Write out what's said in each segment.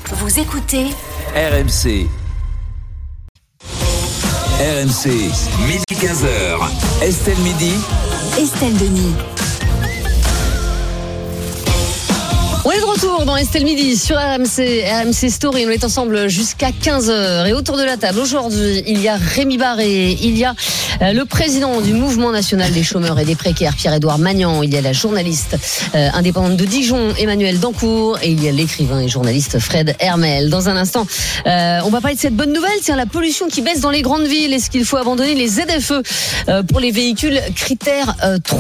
Vous écoutez RMC. RMC, midi 15h. Estelle Midi. Estelle Denis. On est de retour dans Estelle Midi sur RMC Story. On est ensemble jusqu'à 15h. Et autour de la table, aujourd'hui, il y a Rémi Barré, il y a le président du Mouvement National des Chômeurs et des Précaires, Pierre-Edouard Magnan. Il y a la journaliste indépendante de Dijon, Emmanuelle Dancourt. Et il y a l'écrivain et journaliste Fred Hermel. Dans un instant, on va parler de cette bonne nouvelle. Tiens, la pollution qui baisse dans les grandes villes. Est-ce qu'il faut abandonner les ZFE pour les véhicules critère 3 ?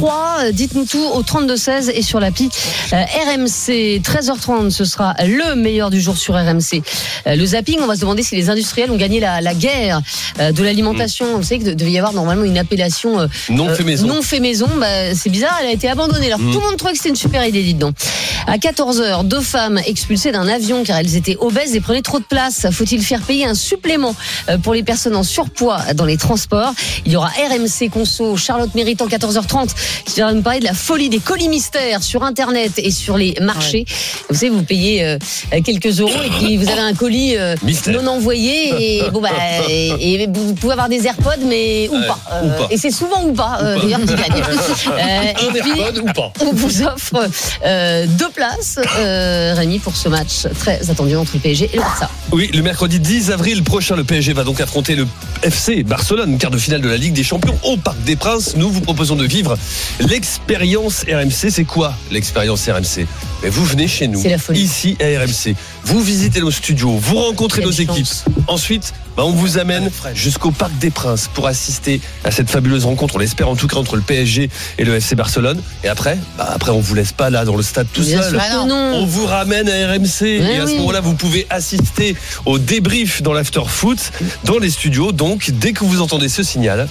Dites-nous tout au 32-16 et sur l'appli RMC. 13h30, ce sera le meilleur du jour sur RMC. Le zapping, on va se demander si les industriels ont gagné la guerre de l'alimentation. Vous savez qu'il devait y avoir normalement une appellation non fait maison. Non fait maison, c'est bizarre, elle a été abandonnée. Alors tout le monde trouvait que c'était une super idée, dites donc. À 14h, 2 femmes expulsées d'un avion car elles étaient obèses et prenaient trop de place. Faut-il faire payer un supplément pour les personnes en surpoids dans les transports ? Il y aura RMC Conso, Charlotte Méritant, 14h30, qui va nous parler de la folie des colis mystères sur Internet et sur les marchés. Vous savez, vous payez quelques euros et puis vous avez un colis non envoyé et et vous pouvez avoir des AirPods mais ou pas. Et c'est souvent ou pas d'ailleurs qui gagne. Et puis AirPod ou pas. on vous offre 2 places, Rémi, pour ce match très attendu entre le PSG et le Barça. Oui, le mercredi 10 avril prochain, le PSG va donc affronter le FC Barcelone, quart de finale de la Ligue des Champions au Parc des Princes. Nous vous proposons de vivre l'expérience RMC. C'est quoi l'expérience RMC ? Mais vous venez chez nous, ici à RMC. Vous visitez nos studios, vous rencontrez nos équipes. Ensuite, on vous amène jusqu'au Parc des Princes pour assister à cette fabuleuse rencontre. On l'espère en tout cas entre le PSG et le FC Barcelone. Et après, on vous laisse pas là dans le stade tout seul. On vous ramène à RMC. Et à ce moment-là, vous pouvez assister au débrief dans l'after foot, dans les studios. Donc, dès que vous entendez ce signal...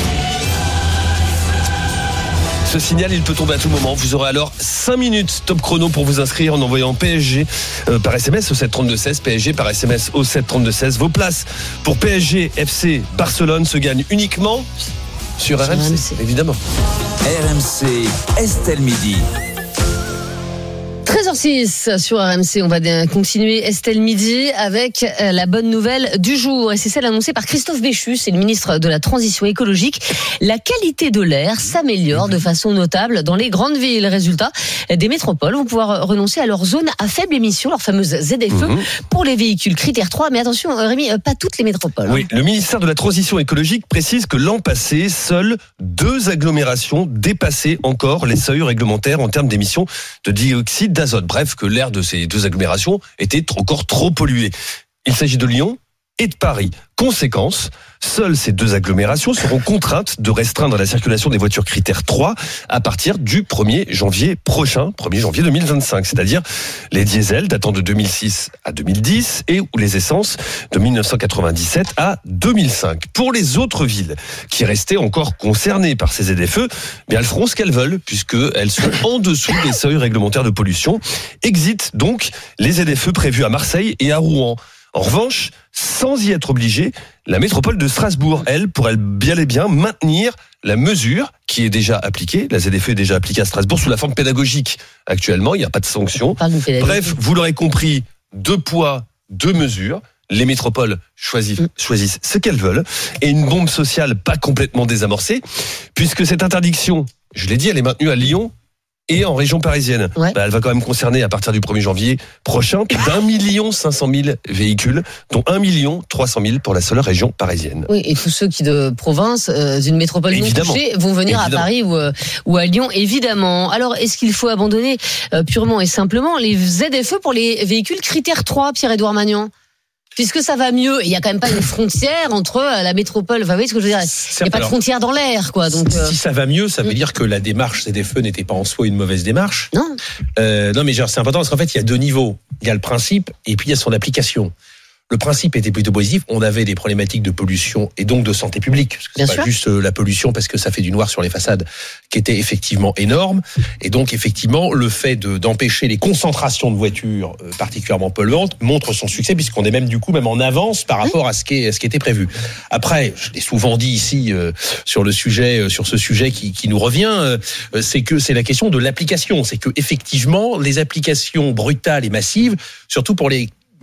Ce signal, il peut tomber à tout moment. Vous aurez alors 5 minutes top chrono pour vous inscrire en envoyant PSG par SMS au 732-16, PSG par SMS au 732-16. Vos places pour PSG FC Barcelone se gagnent uniquement sur RMC, évidemment. RMC, Estelle Midi. 13h06 sur RMC, on va continuer Estelle Midi avec la bonne nouvelle du jour. Et c'est celle annoncée par Christophe Béchu, c'est le ministre de la Transition écologique. La qualité de l'air s'améliore de façon notable dans les grandes villes. Résultat, des métropoles vont pouvoir renoncer à leur zone à faible émission, leur fameuse ZFE, pour les véhicules critère 3. Mais attention Rémi, pas toutes les métropoles. Oui, le ministère de la Transition écologique précise que l'an passé, seules 2 agglomérations dépassaient encore les seuils réglementaires en termes d'émissions de dioxyde d'azote. Bref, que l'air de ces 2 agglomérations était encore trop pollué. Il s'agit de Lyon et de Paris. Conséquence, seules ces 2 agglomérations seront contraintes de restreindre la circulation des voitures critère 3 à partir du 1er janvier prochain, 1er janvier 2025, c'est-à-dire les diesels datant de 2006 à 2010 et ou les essences de 1997 à 2005. Pour les autres villes qui restaient encore concernées par ces ZFE, elles feront ce qu'elles veulent puisqu'elles sont en dessous des seuils réglementaires de pollution. Exit donc les ZFE prévus à Marseille et à Rouen. En revanche, sans y être obligé, la métropole de Strasbourg, elle, pourrait bien et bien maintenir la mesure qui est déjà appliquée. La ZFE est déjà appliquée à Strasbourg sous la forme pédagogique. Actuellement, il n'y a pas de sanction. Bref, vous l'aurez compris, 2 poids, 2 mesures. Les métropoles choisissent ce qu'elles veulent. Et une bombe sociale pas complètement désamorcée, puisque cette interdiction, je l'ai dit, elle est maintenue à Lyon et en région parisienne. Elle va quand même concerner à partir du 1er janvier prochain d'1 500 000 véhicules, dont 1 300 000 pour la seule région parisienne. Oui, et tous ceux qui de province, d'une métropole non touchée, vont venir à Paris ou à Lyon, évidemment. Alors, est-ce qu'il faut abandonner purement et simplement les ZFE pour les véhicules critère 3, Pierre-Edouard Magnan ? Puisque ça va mieux, il n'y a quand même pas une frontière entre la métropole. Enfin, vous voyez ce que je veux dire ? Il n'y a pas de frontière dans l'air, quoi. Donc, si ça va mieux, ça veut dire que la démarche ZFE n'était pas en soi une mauvaise démarche. Non. Non, mais c'est important parce qu'en fait, il y a 2 niveaux. Il y a le principe et puis il y a son application. Le principe était plutôt positif. On avait des problématiques de pollution et donc de santé publique. Parce que c'est pas juste la pollution parce que ça fait du noir sur les façades qui était effectivement énorme. Et donc, effectivement, le fait d'empêcher les concentrations de voitures particulièrement polluantes montre son succès puisqu'on est même du coup même en avance par rapport à ce qui était prévu. Après, je l'ai souvent dit ici sur ce sujet qui nous revient, c'est que c'est la question de l'application. C'est que effectivement, les applications brutales et massives, surtout pour les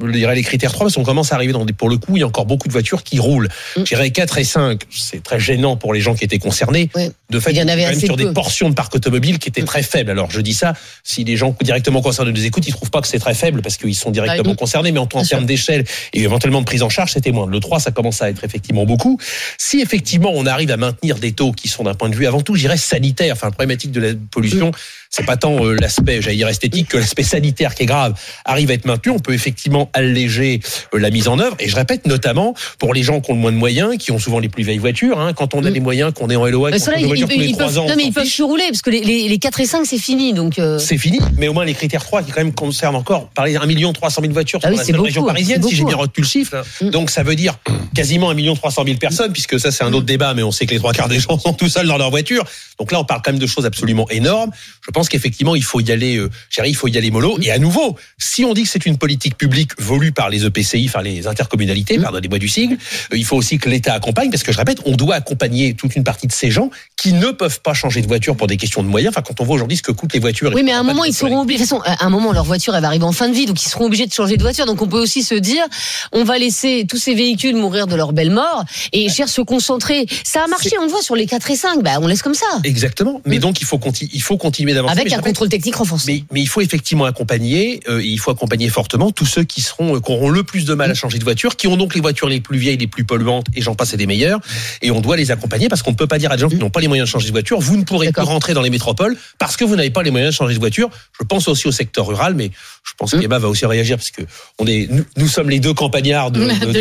je dirais les critères 3, parce qu'on commence à arriver pour le coup, il y a encore beaucoup de voitures qui roulent. Je dirais 4 et 5, c'est très gênant pour les gens qui étaient concernés. Oui. De fait, il y en avait quand même assez sur peu. des portions de parc automobile qui étaient très faibles. Alors, je dis ça, si les gens directement concernés nous écoutent, ils trouvent pas que c'est très faible parce qu'ils sont directement concernés, mais en termes d'échelle et éventuellement de prise en charge, c'était moins. Le 3, ça commence à être effectivement beaucoup. Si effectivement on arrive à maintenir des taux qui sont d'un point de vue avant tout, je dirais sanitaire, enfin la problématique de la pollution, c'est pas tant l'aspect, j'allais dire esthétique, que l'aspect sanitaire qui est grave arrive à être maintenu. On peut effectivement alléger la mise en œuvre. Et je répète, notamment pour les gens qui ont le moins de moyens, qui ont souvent les plus vieilles voitures. Quand on a des moyens, qu'on est en LOA, qu'on a des voitures tous les 3 ans. Non, mais ils peuvent se rouler parce que les 4 et 5 c'est fini. Donc c'est fini. Mais au moins les critères 3 qui quand même concernent encore, parler 1 300 000 voitures sur la seule région parisienne, si j'ai bien retenu le chiffre. Donc ça veut dire quasiment 1 300 000 personnes, puisque ça c'est un autre débat, mais on sait que les 3/4 des gens sont tout seuls dans leur voiture. Donc là on parle quand même de choses absolument énormes. Je pense qu'effectivement il faut y aller, il faut y aller mollo. Et à nouveau, si on dit que c'est une politique publique volue par les EPCI, enfin les intercommunalités, pardonnez-moi du sigle, il faut aussi que l'État accompagne, parce que je répète, on doit accompagner toute une partie de ces gens qui ne peuvent pas changer de voiture pour des questions de moyens. Enfin, quand on voit aujourd'hui ce que coûtent les voitures. Oui, mais à un moment, ils seront obligés. De toute façon, à un moment, leur voiture, elle va arriver en fin de vie, donc ils seront obligés de changer de voiture. Donc on peut aussi se dire, on va laisser tous ces véhicules mourir de leur belle mort et se concentrer. Ça a marché, on le voit sur les 4 et 5, on laisse comme ça. Exactement. Mais donc il faut continuer d'avancer. Avec un contrôle technique renforcé. Mais il faut effectivement accompagner, il faut accompagner fortement tous ceux qui auront le plus de mal à changer de voiture, qui ont donc les voitures les plus vieilles, les plus polluantes, et j'en passe et des meilleures. Et on doit les accompagner parce qu'on ne peut pas dire à des gens qui n'ont pas les moyens de changer de voiture, vous ne pourrez pas rentrer dans les métropoles parce que vous n'avez pas les moyens de changer de voiture. Je pense aussi au secteur rural, mais je pense qu'Emma va aussi réagir parce que nous sommes les deux campagnards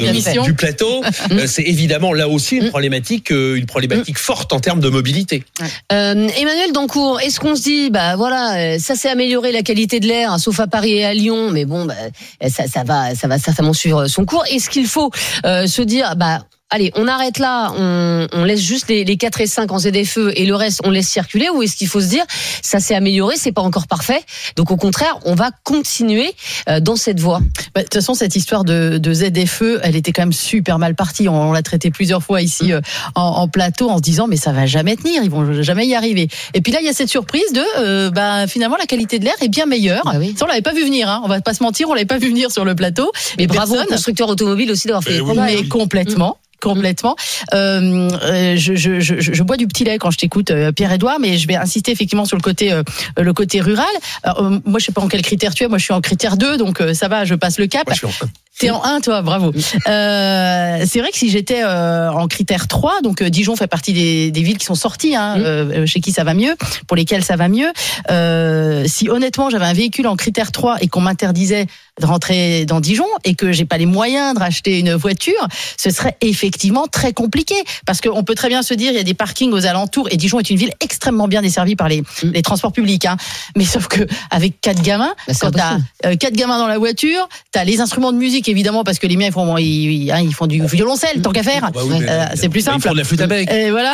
du plateau. C'est évidemment là aussi une problématique forte en termes de mobilité. Emmanuel Dancourt, est-ce qu'on se dit, ça s'est amélioré la qualité de l'air, sauf à Paris et à Lyon, mais bon, ça va certainement suivre son cours. Est-ce qu'il faut se dire, allez, on arrête là, on laisse juste les 4 et 5 en ZFE et le reste, on laisse circuler, ou est-ce qu'il faut se dire, ça s'est amélioré, c'est pas encore parfait, donc au contraire, on va continuer dans cette voie? De toute façon, cette histoire de ZFE, elle était quand même super mal partie. On l'a traité plusieurs fois ici en plateau en se disant, mais ça va jamais tenir, ils vont jamais y arriver. Et puis là, il y a cette surprise de, finalement, la qualité de l'air est bien meilleure. Ça, on l'avait pas vu venir, on va pas se mentir, on l'avait pas vu venir sur le plateau. Mais bravo aux constructeurs automobiles aussi d'avoir fait des progrès. Mais complètement. Je bois du petit lait quand je t'écoute, Pierre-Édouard, mais je vais insister effectivement sur le côté rural. Moi, je sais pas en quel critère tu es. Moi, je suis en critère 2, donc ça va, je passe le cap. Moi, je suis en 1. T'es en 1, toi, bravo. C'est vrai que si j'étais en critère 3, donc Dijon fait partie des villes qui sont sorties, chez qui ça va mieux, pour lesquelles ça va mieux. Si honnêtement j'avais un véhicule en critère 3 et qu'on m'interdisait de rentrer dans Dijon et que j'ai pas les moyens de racheter une voiture, ce serait effectivement très compliqué, parce qu'on peut très bien se dire il y a des parkings aux alentours, et Dijon est une ville extrêmement bien desservie par les transports publics, mais sauf que avec 4 gamins, quand t'as 4 gamins dans la voiture, t'as les instruments de musique évidemment, parce que les miens ils font du violoncelle, tant qu'à faire. C'est plus simple. Ils font de la flûte à bec. Et voilà.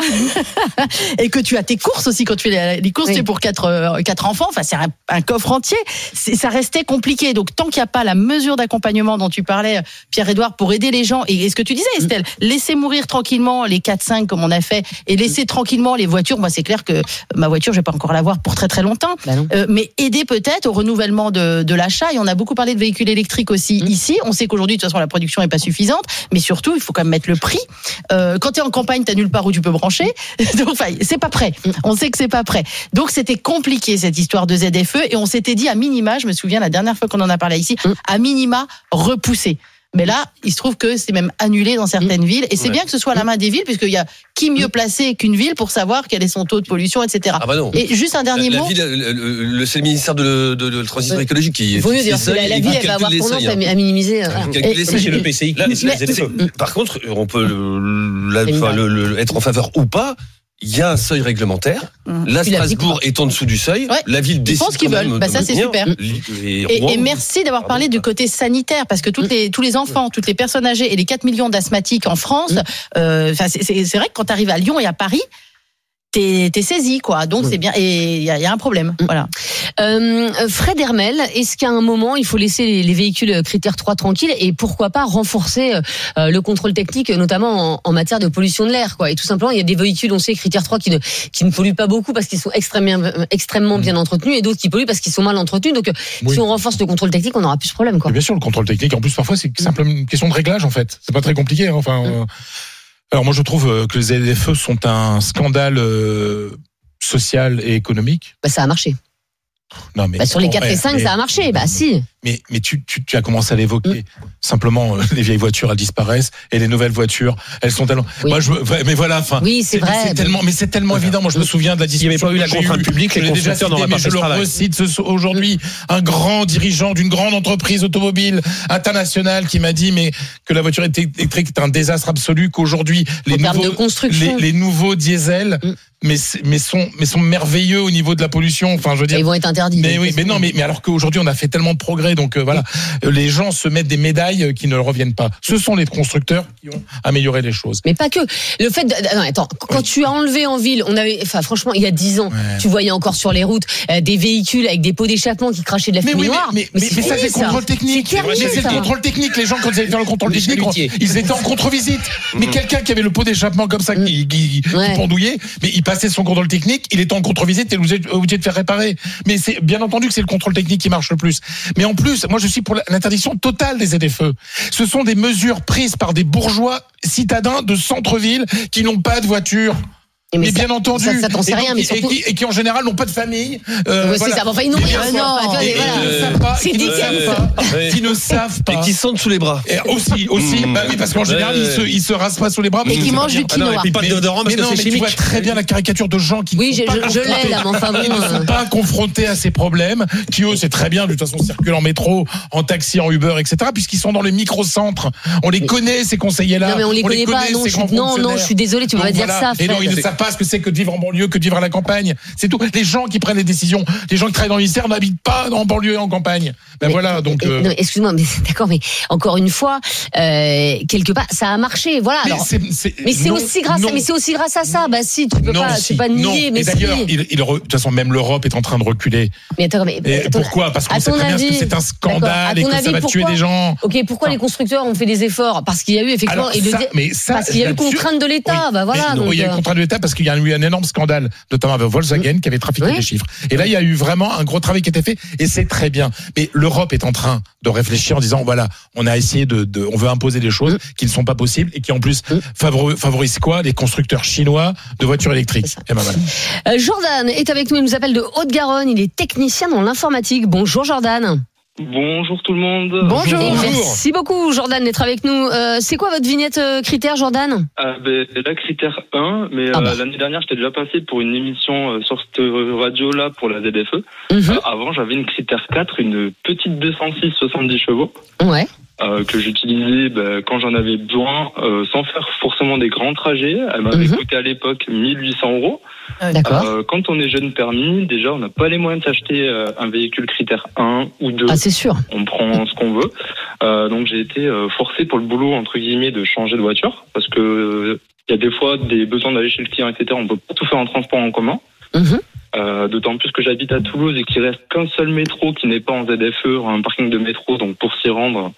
Et que tu as tes courses aussi, quand tu fais les courses, c'est pour 4 enfants. Enfin, c'est un coffre entier. Ça restait compliqué. Donc tant qu'il n'y a pas la mesure d'accompagnement dont tu parlais, Pierre-Édouard, pour aider les gens, et ce que tu disais, Estelle, laisser mourir tranquillement les 4-5 comme on a fait, et laisser tranquillement les voitures. Moi, c'est clair que ma voiture, je vais pas encore l'avoir pour très très longtemps. Mais aider peut-être au renouvellement de l'achat. Et on a beaucoup parlé de véhicules électriques aussi ici. On sait qu'aujourd'hui, de toute façon, la production est pas suffisante, mais surtout, il faut quand même mettre le prix. Quand tu es en campagne, t'as nulle part où tu peux brancher. Donc, c'est pas prêt. On sait que c'est pas prêt. Donc, c'était compliqué, cette histoire de ZFE, et on s'était dit à minima, je me souviens la dernière fois qu'on en a parlé ici, à minima, repousser. Mais là, il se trouve que c'est même annulé dans certaines villes. Et c'est bien que ce soit à la main des villes, puisqu'il y a qui mieux placé qu'une ville pour savoir quel est son taux de pollution, etc. Non. Et juste un dernier mot. C'est le ministère de la transition écologique qui vaut mieux dire que la ville, elle va avoir tendance à minimiser. C'est le PCI. Par contre, on peut être en faveur ou pas. Il y a un seuil réglementaire. Là, Strasbourg est en dessous du seuil. La ville décide. Je pense qu'ils veulent. Ça, c'est super. Et merci d'avoir parlé du côté sanitaire, parce que tous les enfants, toutes les personnes âgées et les 4 millions d'asthmatiques en France, c'est vrai que quand tu arrives à Lyon et à Paris, t'es saisi, quoi. Donc c'est bien. Et il y a un problème. Voilà. Fred Hermel, est-ce qu'à un moment il faut laisser les véhicules critère 3 tranquilles et pourquoi pas renforcer le contrôle technique, notamment en matière de pollution de l'air, quoi. Et tout simplement, il y a des véhicules, on sait, critère 3 qui ne polluent pas beaucoup parce qu'ils sont extrêmement bien entretenus, et d'autres qui polluent parce qu'ils sont mal entretenus. Donc si on renforce le contrôle technique, on n'aura plus ce problème, quoi. Bien sûr, le contrôle technique, en plus parfois c'est simplement une question de réglage, en fait. C'est pas très compliqué, hein. Enfin. Alors moi je trouve que les ZFE sont un scandale social et économique. Ça a marché. Non, mais sur les 4 et 5, ça a marché. Si. Mais tu as commencé à l'évoquer. Simplement, les vieilles voitures, elles disparaissent, et les nouvelles voitures, elles sont tellement. Oui. Moi, mais voilà, enfin. Oui, c'est vrai. C'est tellement évident. Moi, je me souviens de la discussion. Il n'y avait pas eu la contrainte publique, les constructeurs n'auraient pas fait ce travail. Je le recite aujourd'hui, un grand dirigeant d'une grande entreprise automobile internationale qui m'a dit que la voiture électrique est un désastre absolu, qu'aujourd'hui les nouveaux diesels sont merveilleux au niveau de la pollution. Enfin, je veux dire. Ils vont être interdits. Mais alors qu'aujourd'hui on a a fait tellement de progrès, donc voilà, les gens se mettent des médailles qui ne leur reviennent pas. Ce sont les constructeurs qui ont amélioré les choses. Mais pas que. Le fait non, attends, quand tu as enlevé en ville, franchement, il y a 10 ans, tu voyais encore sur les routes des véhicules avec des pots d'échappement qui crachaient de la fumée noire. Mais ça, c'est le contrôle technique. C'est le contrôle technique. Les gens, quand ils allaient faire le contrôle technique, ils étaient en contre-visite. Mais quelqu'un qui avait le pot d'échappement comme ça, qui pendouillait, mais il passait son contrôle technique, il était en contre-visite, et obligé de faire réparer. Mais c'est bien entendu que c'est le contrôle technique qui marche le plus. Mais en plus, moi je suis pour l'interdiction totale des ZFE. Ce sont des mesures prises par des bourgeois citadins de centre-ville qui n'ont pas de voiture. Mais bien entendu, ça t'en sais rien, mais surtout... et qui en général n'ont pas de famille. C'est ça. Enfin, ils n'ont rien. Qui ne savent pas. Et qui sentent sous les bras. Aussi. Bah oui, parce qu'en général, ils se rasent pas sous les bras. Et qui mangent du quinoa. Et pas de déodorant parce que c'est chimique. Tu vois très bien la caricature de gens qui je l'ai là, mais enfin bon. Ils ne sont pas confrontés à ces problèmes, qui eux, c'est très bien, de toute façon, circulent en métro, en taxi, en Uber, etc., puisqu'ils sont dans les micro-centres. On les connaît, ces conseillers-là. Non, mais on les connaît pas. Non, je suis désolé, tu peux pas dire ça. Et non, ils ne savent pas ce que c'est que de vivre en banlieue, que de vivre à la campagne. C'est tout. Les gens qui prennent les décisions, les gens qui travaillent dans le ministère n'habitent pas en banlieue et en campagne. Voilà, donc. Non, excuse-moi, mais d'accord, mais encore une fois, quelque part, ça a marché. Voilà. Mais c'est aussi grâce à ça. Bah si, tu peux pas, c'est pas nier. Mais d'ailleurs, de toute façon, même l'Europe est en train de reculer. Mais attends, pourquoi ? Parce qu'on sait très bien que c'est un scandale et que ça va tuer des gens. Ok, pourquoi les constructeurs ont fait des efforts ? Parce qu'il y a eu effectivement, parce qu'il y a eu contrainte de l'État. Bah voilà. Il y a eu contrainte de l'État parce qu'il y a eu un énorme scandale, notamment avec Volkswagen, qui avait trafiqué des chiffres. Et là, il y a eu vraiment un gros travail qui a été fait, et c'est très bien. Mais l'Europe est en train de réfléchir en disant, voilà, on a essayé on veut imposer des choses qui ne sont pas possibles et qui en plus favorisent quoi ? Les constructeurs chinois de voitures électriques. Et ben voilà. Jordan est avec nous, il nous appelle de Haute-Garonne, il est technicien dans l'informatique. Bonjour Jordan. Bonjour tout le monde. Bonjour. Merci beaucoup Jordan d'être avec nous. C'est quoi votre vignette critère, Jordan ? Là, critère 1, mais l'année dernière j'étais déjà passé pour une émission sur cette radio-là pour la ZFE. Avant j'avais une critère 4, une petite 206 70 chevaux. Ouais. Que j'utilisais quand j'en avais besoin, sans faire forcément des grands trajets. Elle m'avait coûté à l'époque 1 800 €. D'accord. Quand on est jeune permis, déjà on n'a pas les moyens de s'acheter un véhicule critère 1 ou 2. Ah, c'est sûr. On prend ce qu'on veut. Donc j'ai été forcé pour le boulot, entre guillemets, de changer de voiture, parce que il y a des fois des besoins d'aller chez le client, etc. On peut pas tout faire en transport en commun. D'autant plus que j'habite à Toulouse et qu'il reste qu'un seul métro qui n'est pas en ZFE, un parking de métro, donc pour s'y rendre,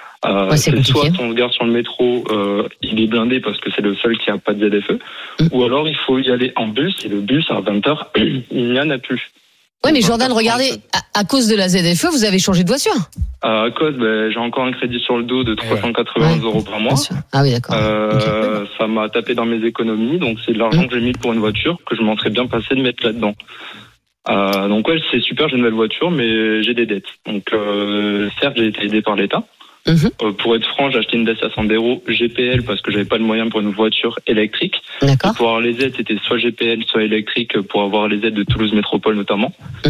c'est soit on se gare sur le métro, il est blindé parce que c'est le seul qui n'a pas de ZFE, ou alors il faut y aller en bus, et le bus à 20h, il n'y en a plus. Oui, mais Jordan, regardez, à cause de la ZFE, vous avez changé de voiture. À cause, j'ai encore un crédit sur le dos de 380 € par mois. Ah oui, d'accord. Ça m'a tapé dans mes économies, donc c'est de l'argent que j'ai mis pour une voiture que je m'en serais bien passé de mettre là-dedans. Donc ouais, c'est super, j'ai une nouvelle voiture, mais j'ai des dettes. Donc certes, j'ai été aidé par l'État. Pour être franc, j'ai acheté une Dacia Sandero GPL parce que j'avais pas le moyen pour une voiture électrique. D'accord. Et pour avoir les aides, c'était soit GPL, soit électrique, pour avoir les aides de Toulouse Métropole notamment.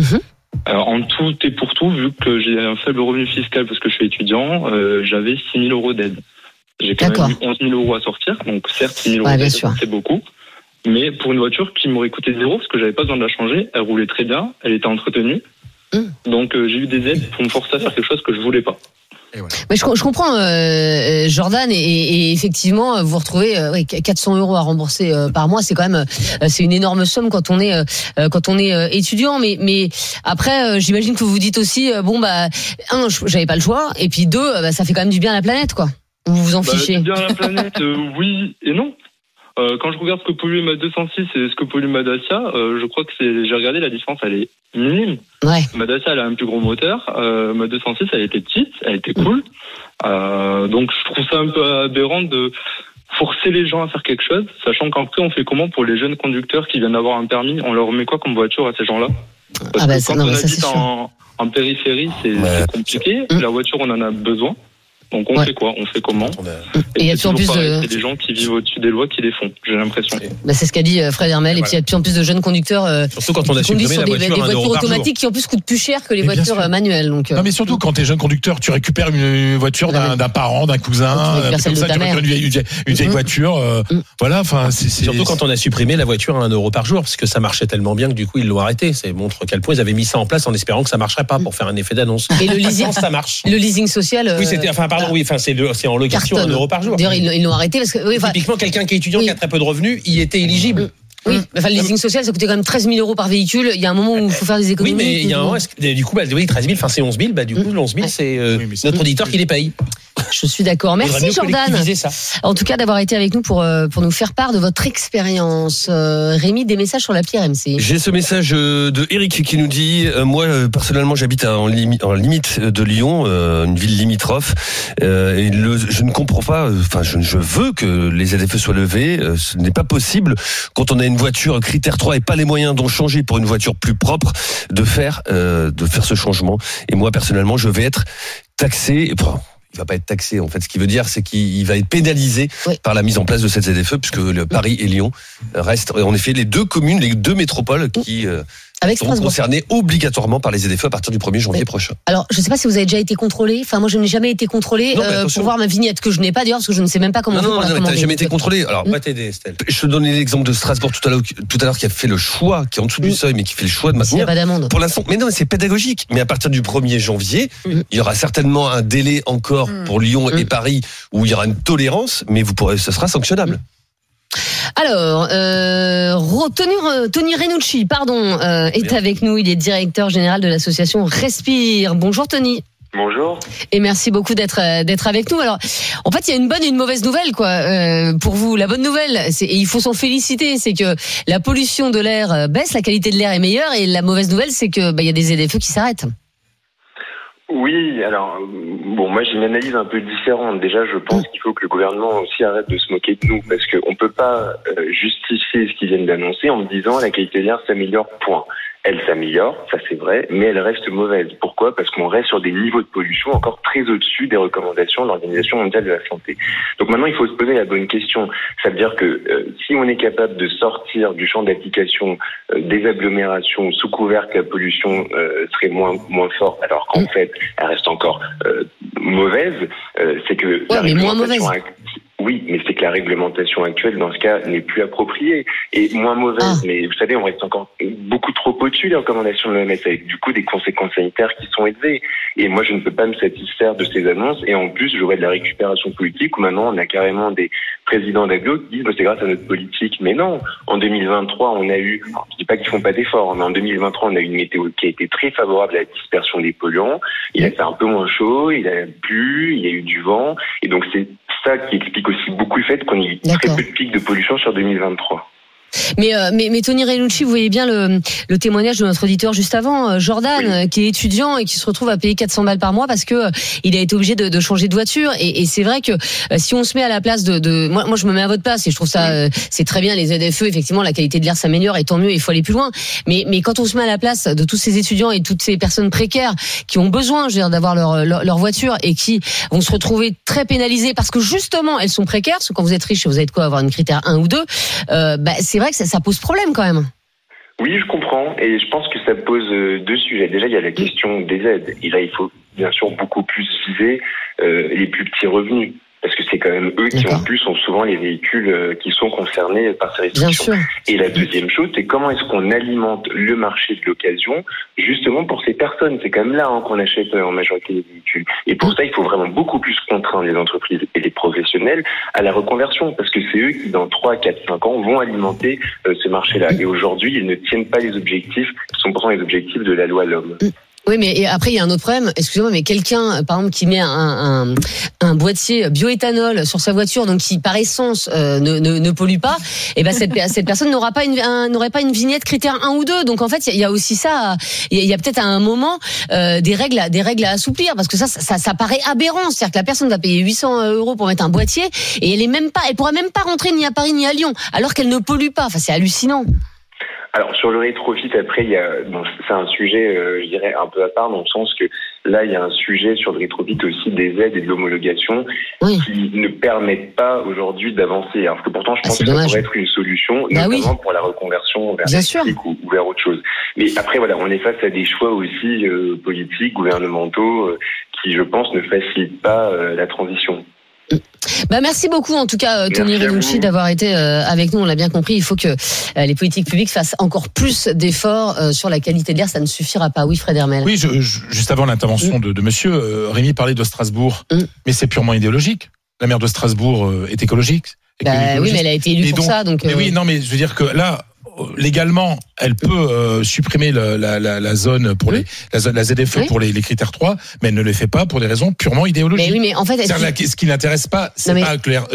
En tout et pour tout, vu que j'ai un faible revenu fiscal parce que je suis étudiant, j'avais 6 000 € d'aide. J'ai quand même eu 11 000 € à sortir, donc certes 6 000 € d'aide, c'est beaucoup. Mais pour une voiture qui m'aurait coûté 0, parce que j'avais pas besoin de la changer, elle roulait très bien, elle était entretenue. Donc j'ai eu des aides pour me forcer à faire quelque chose que je voulais pas. Mais je comprends, Jordan, et effectivement, vous retrouvez 400 € à rembourser par mois, c'est quand même, c'est une énorme somme quand on est étudiant. Mais après, j'imagine que vous vous dites aussi, j'avais pas le choix, et puis 2, ça fait quand même du bien à la planète, quoi. Vous vous en fichez. Du bien à la planète, oui et non. Quand je regarde ce que pollue ma 206 et ce que pollue ma Dacia, je crois que j'ai regardé, la différence, elle est minime. Ouais. Ma Dacia, elle a un plus gros moteur. Ma 206, elle était petite, elle était cool. Donc, je trouve ça un peu aberrant de forcer les gens à faire quelque chose, sachant qu'après, on fait comment pour les jeunes conducteurs qui viennent d'avoir un permis? On leur met quoi comme voiture à ces gens-là? Parce que quand on habite en périphérie, c'est compliqué. La voiture, on en a besoin. Donc on fait quoi? On fait comment? Et il y a de plus en plus c'est des gens qui vivent au-dessus des lois qui les font, j'ai l'impression. C'est ce qu'a dit Fred Hermel, et puis il y a de plus en plus de jeunes conducteurs surtout quand on a supprimé la voiture, des voitures automatiques qui en plus coûtent plus cher que les voitures manuelles. Donc, non mais surtout quand t'es jeune conducteur, tu récupères une voiture d'un parent, d'un cousin, comme ça, tu récupères une vieille voiture. Voilà, enfin c'est surtout quand on a supprimé la voiture à 1 € par jour, parce que ça marchait tellement bien que du coup ils l'ont arrêté. Ça montre quel point ils avaient mis ça en place en espérant que ça marcherait pas pour faire un effet d'annonce. Et le leasing, ça marche. Le leasing social. Oui, c'est en location à 1 € par jour. D'ailleurs, ils l'ont arrêté parce que typiquement quelqu'un qui est étudiant qui a très peu de revenus, il était éligible. Oui, enfin, le leasing social, ça coûtait quand même 13 000 € par véhicule. Il y a un moment où il faut faire des économies. Oui, mais il y a un moment, du coup, 13 000, c'est 11 000. Du coup, 11 000, c'est notre auditeur qui les paye. Je suis d'accord. Merci Jordan. En tout cas, d'avoir été avec nous pour nous faire part de votre expérience. Rémi, des messages sur l'appli RMC. J'ai ce message de Eric qui nous dit moi personnellement j'habite en limite de Lyon, une ville limitrophe, et je ne comprends pas. Enfin, je veux que les ZFE soient levés. Ce n'est pas possible quand on a une voiture critère 3 et pas les moyens d'en changer pour une voiture plus propre de faire ce changement. Et moi personnellement, je vais être taxé. Il va pas être taxé, en fait. Ce qui veut dire, c'est qu'il va être pénalisé par la mise en place de cette ZFE, puisque Paris et Lyon restent, en effet, les deux communes, les deux métropoles qui sont concernées obligatoirement par les ZFE à partir du 1er janvier prochain. Alors, je sais pas si vous avez déjà été contrôlé. Enfin, moi, je n'ai jamais été contrôlé pour voir ma vignette, que je n'ai pas d'ailleurs, parce que je ne sais même pas comment on fait pour la commander. T'as jamais été contrôlé. Alors, pas t'aider, Estelle. Je te donnais l'exemple de Strasbourg tout à l'heure qui a fait le choix, qui est en dessous du seuil, mais qui fait le choix de maintenir. Il n'y a pas d'amende. Pour l'instant, mais non, c'est pédagogique. Mais à partir du 1er janvier, il y aura certainement un délai encore pour Lyon et Paris où il y aura une tolérance, mais ce sera sanctionnable. Alors, Tony Renucci, est avec nous. Il est directeur général de l'association Respire. Bonjour Tony. Bonjour. Et merci beaucoup d'être avec nous. Alors, en fait, il y a une bonne et une mauvaise nouvelle, pour vous. La bonne nouvelle, et il faut s'en féliciter, c'est que la pollution de l'air baisse, la qualité de l'air est meilleure, et la mauvaise nouvelle, c'est que il y a des ZFE qui s'arrêtent. Oui, alors, moi j'ai une analyse un peu différente. Déjà, je pense qu'il faut que le gouvernement aussi arrête de se moquer de nous, parce qu'on peut pas justifier ce qu'ils viennent d'annoncer en me disant la qualité de l'air s'améliore, point. Elle s'améliore, ça c'est vrai, mais elle reste mauvaise. Pourquoi? Parce qu'on reste sur des niveaux de pollution encore très au-dessus des recommandations de l'Organisation mondiale de la santé. Donc maintenant, il faut se poser la bonne question. Ça veut dire que si on est capable de sortir du champ d'application des agglomérations sous couvert que la pollution serait moins forte, alors qu'en fait, elle reste encore mauvaise, c'est que la réglementation oui, mais c'est que la réglementation actuelle, dans ce cas, n'est plus appropriée et moins mauvaise. Mais vous savez, on reste encore beaucoup trop au-dessus des recommandations de l'OMS, avec du coup des conséquences sanitaires qui sont élevées. Et moi, je ne peux pas me satisfaire de ces annonces. Et en plus, j'aurais de la récupération politique où maintenant, on a carrément des présidents d'agglo qui disent c'est grâce à notre politique. Mais non, en 2023, on a eu, je dis pas qu'ils font pas d'efforts, mais en 2023, on a eu une météo qui a été très favorable à la dispersion des polluants. Il a fait un peu moins chaud, il a plu, il y a eu du vent. Et donc, c'est ça qui explique aussi beaucoup le fait qu'on ait eu très peu de pics de pollution sur 2023. Mais Tony Renucci, vous voyez bien le témoignage de notre auditeur juste avant, Jordan, qui est étudiant et qui se retrouve à payer 400 balles par mois parce que il a été obligé de changer de voiture. Et c'est vrai que si on se met à la place de moi je me mets à votre place et je trouve ça c'est très bien les ZFE, effectivement la qualité de l'air s'améliore et tant mieux, il faut aller plus loin. Mais quand on se met à la place de tous ces étudiants et toutes ces personnes précaires qui ont besoin, je veux dire, d'avoir leur voiture et qui vont se retrouver très pénalisées parce que justement elles sont précaires, parce que quand vous êtes riche, vous avez de quoi avoir une critère 1 ou 2, c'est vrai que ça pose problème quand même. Oui, je comprends. Et je pense que ça pose deux sujets. Déjà, il y a la question des aides. Et là, il faut bien sûr beaucoup plus viser les plus petits revenus. Parce que c'est quand même eux qui en plus sont souvent les véhicules qui sont concernés par ces restrictions. Et la deuxième chose, c'est comment est-ce qu'on alimente le marché de l'occasion justement pour ces personnes. C'est quand même là qu'on achète en majorité les véhicules. Et pour ça, il faut vraiment beaucoup plus contraindre les entreprises et les professionnels à la reconversion, parce que c'est eux qui, dans 3, 4, 5 ans, vont alimenter ce marché-là. Et aujourd'hui, ils ne tiennent pas les objectifs qui sont pourtant les objectifs de la loi L'Homme. Oui, mais après, il y a un autre problème. Excusez-moi, mais quelqu'un, par exemple, qui met un boîtier bioéthanol sur sa voiture, donc qui, par essence, ne pollue pas, et ben, cette personne n'aurait pas une vignette critère 1 ou 2. Donc, en fait, il y a aussi ça, il y a peut-être à un moment, des règles à assouplir, parce que ça paraît aberrant. C'est-à-dire que la personne va payer 800 € pour mettre un boîtier, et elle pourra même pas rentrer ni à Paris ni à Lyon, alors qu'elle ne pollue pas. Enfin, c'est hallucinant. Alors sur le rétrofit, après, c'est un sujet, je dirais, un peu à part, dans le sens que là, il y a un sujet sur le rétrofit aussi des aides et de l'homologation qui ne permettent pas aujourd'hui d'avancer. Alors que pourtant, je pense que ça pourrait être une solution, notamment pour la reconversion vers l'électrique ou vers autre chose. Mais après, voilà, on est face à des choix aussi politiques, gouvernementaux, qui, je pense, ne facilitent pas la transition. Merci beaucoup en tout cas Tony Renucci d'avoir été avec nous. On l'a bien compris, il faut que les politiques publiques fassent encore plus d'efforts sur la qualité de l'air. Ça ne suffira pas. Oui, Fred Hermel. Oui, juste avant l'intervention de monsieur, Rémi parlait de Strasbourg, mais c'est purement idéologique. La maire de Strasbourg est écologique. Oui, mais elle a été élue pour ça. Donc, mais oui, non, mais je veux dire que là, légalement, elle peut supprimer la zone pour la ZFE pour les critères 3, mais elle ne le fait pas pour des raisons purement idéologiques. Mais oui, mais en fait, ce qui l'intéresse pas, c'est pas clair.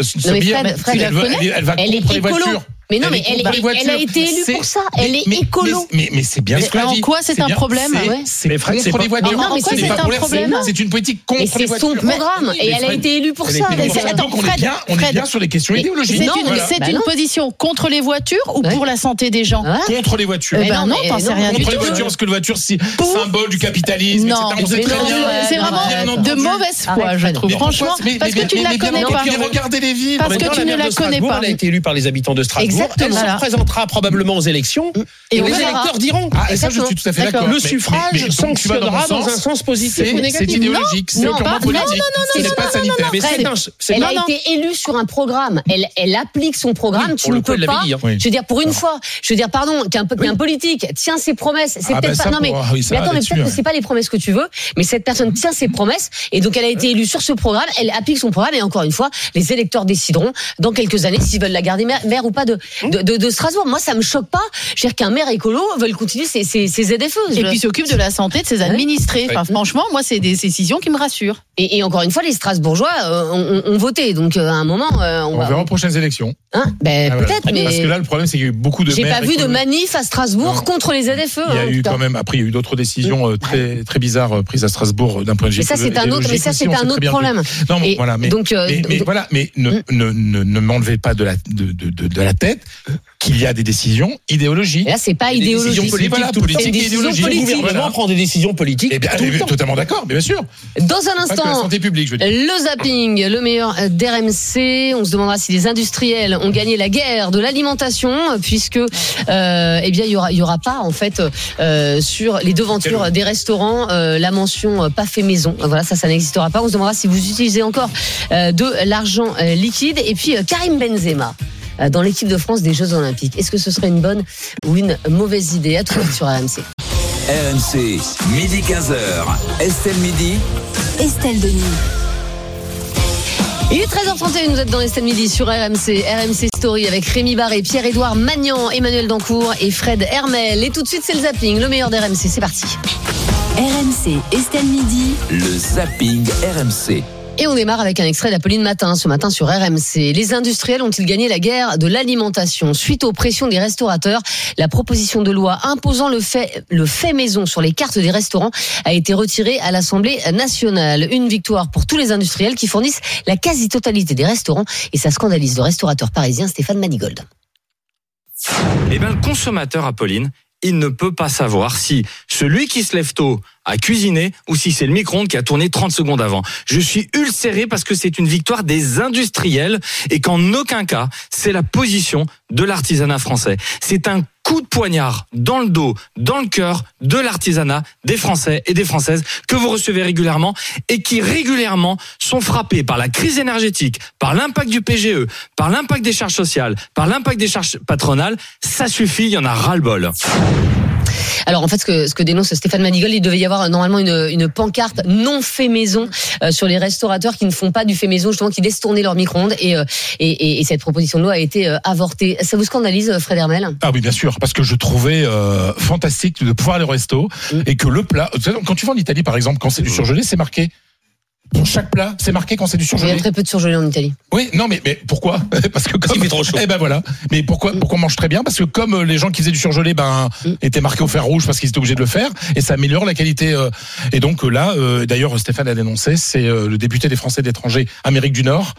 Elle va contre les voitures. Mais non, mais elle a été élue pour ça. Elle est écolo. Mais c'est bien ce que en quoi c'est un problème? C'est contre les voitures. Non, mais c'est un problème. C'est une politique contre les voitures. C'est son programme et elle a été élue pour ça. Donc on est bien sur les questions idéologiques. C'est une position contre les voitures ou pour la santé des gens? Contre les voitures. Non, t'en sais rien du tout. Contre les voitures, parce que la voiture, c'est symbole du capitalisme, non, etc. C'est vraiment de mauvaise foi, je trouve. Franchement, parce que tu ne la connais pas. Regardez les villes. Parce que tu ne la connais pas. Elle a été élue par les habitants de Strasbourg. Elle se présentera probablement aux élections. Et les électeurs diront. Et ça, je suis tout à fait d'accord. Le suffrage sanctionnera dans un sens positif ou négatif. C'est idéologique. C'est purement politique. Ce n'est pas sanitaire. Elle a été élue sur un programme. Elle applique son programme. Tu ne peux pas. Je veux dire, pour une fois, pardon, qu'un politique tient ses promesses. C'est peut-être pas. Non, mais attends, mais peut-être que c'est pas les promesses que tu veux, mais cette personne tient ses promesses et donc elle a été élue sur ce programme. Elle applique son programme et encore une fois, les électeurs décideront dans quelques années s'ils veulent la garder maire ou pas de Strasbourg. Moi, ça me choque pas. Je veux dire qu'un maire écolo veuille continuer ses ZFE. Et puis s'occupe de la santé de ses administrés. Enfin, franchement, moi, c'est des décisions qui me rassurent. Et encore une fois, les Strasbourgeois ont voté. Donc, à un moment, on verra aux prochaines élections. Peut-être, mais. Parce que là, le problème, c'est qu'il y a eu beaucoup de. J'ai pas vu de manif à Strasbourg contre les ZFE. Il y a eu quand même. Après, il y a eu d'autres décisions très, très bizarres prises à Strasbourg d'un point de vue. Mais ça, c'est un autre problème. Non, voilà. Mais voilà. Mais ne m'enlevez pas de la tête qu'il y a des décisions idéologiques. Et là, c'est pas idéologique. Politique et idéologique. Le gouvernement prend des décisions politiques. Eh bien, totalement d'accord, mais bien sûr. Dans un instant, la santé publique, je veux dire. Le zapping, le meilleur d'RMC. On se demandera si les industriels ont gagné la guerre de l'alimentation, puisque il y aura pas en fait sur les devantures des restaurants la mention pas fait maison. Voilà, ça n'existera pas. On se demandera si vous utilisez encore de l'argent liquide. Et puis Karim Benzema dans l'équipe de France des Jeux Olympiques. Est-ce que ce serait une bonne ou une mauvaise idée? À tout de suite sur RMC. RMC, midi 15h. Estelle Midi. Estelle Denis. Il est 13h31, vous êtes dans Estelle Midi sur RMC Story avec Rémi Barré, Pierre-Édouard Magnan, Emmanuel Dancourt et Fred Hermel. Et tout de suite, c'est le zapping, le meilleur d'RMC. C'est parti. RMC, Estelle Midi. Le zapping RMC. Et on démarre avec un extrait d'Apolline Matin, ce matin sur RMC. Les industriels ont-ils gagné la guerre de l'alimentation? Suite aux pressions des restaurateurs, la proposition de loi imposant le fait maison sur les cartes des restaurants a été retirée à l'Assemblée nationale. Une victoire pour tous les industriels qui fournissent la quasi-totalité des restaurants et ça scandalise le restaurateur parisien Stéphane Manigold. Le consommateur, Apolline, il ne peut pas savoir si celui qui se lève tôt a cuisiné ou si c'est le micro-ondes qui a tourné 30 secondes avant. Je suis ulcéré parce que c'est une victoire des industriels et qu'en aucun cas, c'est la position de l'artisanat français. C'est un coup de poignard dans le dos, dans le cœur de l'artisanat des Français et des Françaises que vous recevez régulièrement et qui régulièrement sont frappés par la crise énergétique, par l'impact du PGE, par l'impact des charges sociales, par l'impact des charges patronales. Ça suffit, il y en a ras-le-bol. Alors en fait, ce que dénonce Stéphane Manigold, il devait y avoir normalement une pancarte non fait maison sur les restaurateurs qui ne font pas du fait maison, justement, qui laissent tourner leur micro-ondes. Et cette proposition de loi a été avortée. Ça vous scandalise, Fred Hermel ? Ah oui, bien sûr, parce que je trouvais fantastique de pouvoir aller au resto et que le plat, quand tu vas en Italie par exemple, quand c'est du surgelé, c'est marqué. Pour chaque plat, c'est marqué quand c'est du surgelé. Il y a très peu de surgelé en Italie. Oui, non, mais pourquoi ? Parce que comme il fait trop chaud. Eh ben voilà. Mais pourquoi on mange très bien ? Parce que comme les gens qui faisaient du surgelé, étaient marqués au fer rouge parce qu'ils étaient obligés de le faire, et ça améliore la qualité. Et donc là, d'ailleurs, Stéphane a dénoncé, c'est le député des Français de l'étranger, Amérique du Nord,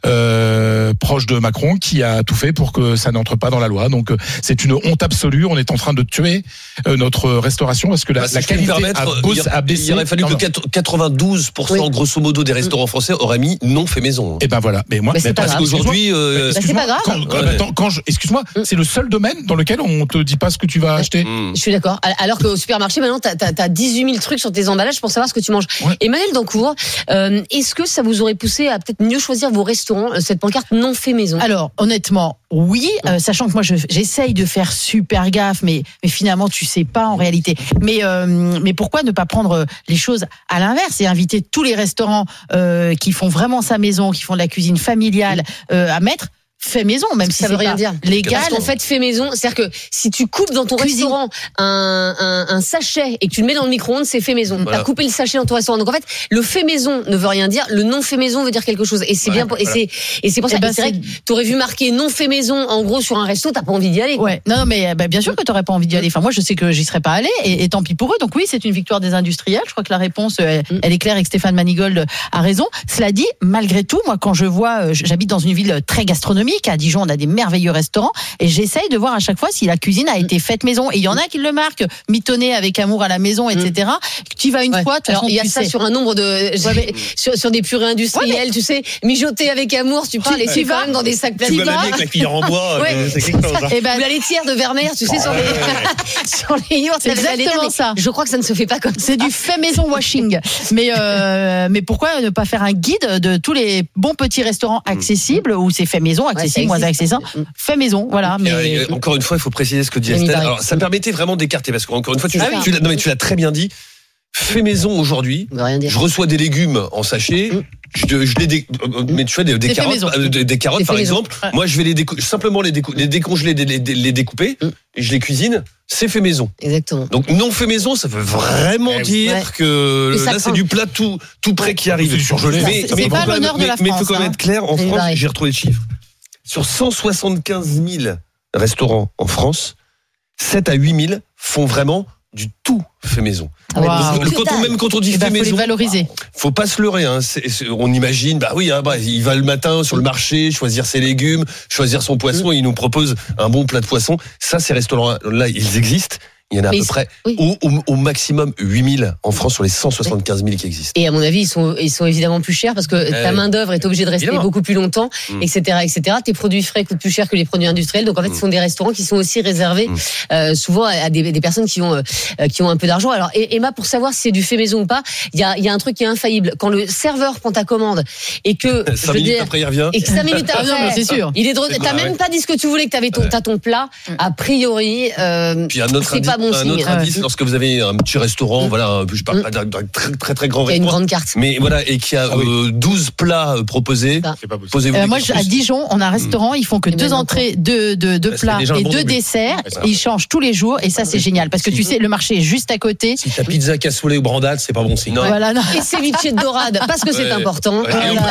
proche de Macron, qui a tout fait pour que ça n'entre pas dans la loi. Donc c'est une honte absolue. On est en train de tuer notre restauration parce que la qualité a baissé. Il aurait fallu que 92% grosso modo des restaurants français auraient mis non fait maison. Et ben voilà. Mais moi, parce qu'aujourd'hui, c'est pas grave. Excuse-moi, c'est le seul domaine dans lequel on te dit pas ce que tu vas acheter. Je suis d'accord. Alors qu'au supermarché, maintenant, t'as 18 000 trucs sur tes emballages pour savoir ce que tu manges. Ouais. Emmanuel Dancourt, est-ce que ça vous aurait poussé à peut-être mieux choisir vos restaurants, cette pancarte non fait maison ? Alors, honnêtement, oui, sachant que moi j'essaye de faire super gaffe, mais finalement tu sais pas en réalité. Mais pourquoi ne pas prendre les choses à l'inverse et inviter tous les restaurants qui font vraiment sa maison, qui font de la cuisine familiale, à mettre fait maison, même si ça veut rien dire. Légal. Parce qu'en fait, fait maison, c'est-à-dire que si tu coupes dans ton restaurant un sachet et que tu le mets dans le micro-ondes, c'est fait maison. Voilà. T'as coupé le sachet dans ton restaurant. Donc en fait, le fait maison ne veut rien dire, le non fait maison veut dire quelque chose. Et c'est bien pour, et c'est pour ça que c'est vrai que t'aurais vu marquer non fait maison, en gros, sur un resto, t'as pas envie d'y aller. Ouais. Non, mais bien sûr que t'aurais pas envie d'y aller. Enfin, moi, je sais que j'y serais pas allé et tant pis pour eux. Donc oui, c'est une victoire des industriels. Je crois que la réponse, elle est claire et que Stéphane Manigold a raison. Cela dit, malgré tout, moi, quand je vois, j'habite dans une ville très gastronomique. À Dijon, on a des merveilleux restaurants et j'essaye de voir à chaque fois si la cuisine a été faite maison. Et il y en a qui le marquent, mitonné avec amour à la maison, etc. Tu y vas une fois, alors il y a ça sur un nombre de sur des purées industrielles, tu sais, mijoter avec amour, tu parles et tu vas même dans des sacs plastiques. Tu vas avec la cuillère en bois, c'est quelque chose. Et ben la laitière de Vermeer, tu sais, sur les yaourts, c'est exactement ça. Je crois que ça ne se fait pas comme ça. C'est du fait maison washing. Mais pourquoi ne pas faire un guide de tous les bons petits restaurants accessibles où c'est fait maison, accessible, moins accessible, fait maison, voilà. Mais encore une fois, il faut préciser ce que dit Estelle. Alors, ça permettait vraiment d'écarter parce qu'encore une fois, tu l'as très bien dit. Fait maison aujourd'hui. Je reçois des légumes en sachet. Mais tu vois des carottes par exemple. Moi, je vais simplement les décongeler, les découper et je les cuisine. C'est fait maison. Exactement. Donc non fait maison, ça veut vraiment dire que là c'est du plat tout prêt qui arrive. C'est pas l'honneur de la France. Mais il faut quand même être clair. En France, j'ai retrouvé le chiffre. Sur 175 000 restaurants en France, 7 à 8 000 font vraiment du tout fait maison. Wow. Même quand on dit fait maison, faut les valoriser. Faut pas se leurrer. On imagine, il va le matin sur le marché choisir ses légumes, choisir son poisson, et il nous propose un bon plat de poisson. Ça, ces restaurants-là, ils existent. Il y en a à peu près au maximum 8000 en France sur les 175 000 qui existent. Et à mon avis, ils sont évidemment plus chers parce que ta main-d'œuvre est obligée de rester beaucoup plus longtemps, etc. Tes produits frais coûtent plus cher que les produits industriels. Donc en fait, ce sont des restaurants qui sont aussi réservés souvent à des personnes qui ont un peu d'argent. Alors Emma, pour savoir si c'est du fait maison ou pas, il y a un truc qui est infaillible. Quand le serveur prend ta commande et que 5 minutes après il revient. Et que 5 minutes après, c'est sûr. Il est t'as même pas dit ce que tu voulais, que t'as ton plat. A priori, puis un autre indice, lorsque vous avez un petit restaurant, je parle pas d'un très très grand restaurant. Il y a une grande carte. Mais voilà, et qui a 12 plats proposés. Posez-vous moi, à Dijon, on a un restaurant, ils font que 2 entrées, 2 plats et 2 desserts. Et ils changent tous les jours et ça, c'est génial. Parce que tu sais, le marché est juste à côté. Si ta pizza cassoulet ou brandade, c'est pas bon signe. Et ceviche de dorade, parce que c'est important.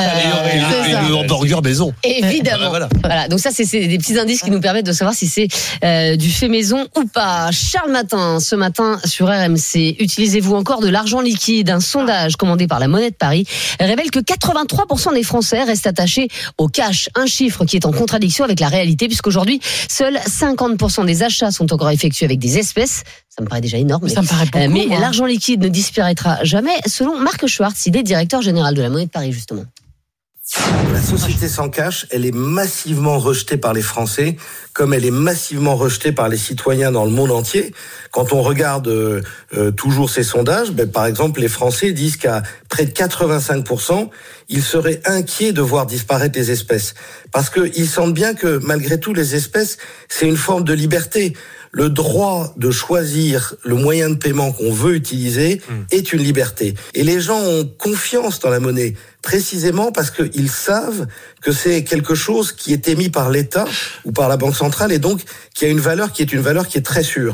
Et le hamburger maison. Évidemment. Voilà. Donc ça, c'est des petits indices qui nous permettent de savoir si c'est du fait maison ou pas. Charles matin sur RMC. Utilisez-vous encore de l'argent liquide? Un sondage commandé par la Monnaie de Paris révèle que 83% des Français restent attachés au cash. Un chiffre qui est en contradiction avec la réalité, puisqu'aujourd'hui, seuls 50% des achats sont encore effectués avec des espèces. Ça me paraît déjà énorme. Ça me paraît beaucoup, mais l'argent liquide ne disparaîtra jamais, selon Marc Schwartz, il est directeur général de la Monnaie de Paris, justement. La société sans cash, elle est massivement rejetée par les Français, comme elle est massivement rejetée par les citoyens dans le monde entier. Quand on regarde toujours ces sondages, par exemple, les Français disent qu'à près de 85%, ils seraient inquiets de voir disparaître les espèces. Parce qu'ils sentent bien que, malgré tout, les espèces, c'est une forme de liberté. Le droit de choisir le moyen de paiement qu'on veut utiliser est une liberté. Et les gens ont confiance dans la monnaie, précisément parce qu'ils savent que c'est quelque chose qui est émis par l'État ou par la Banque centrale et donc qui a une valeur qui est très sûre.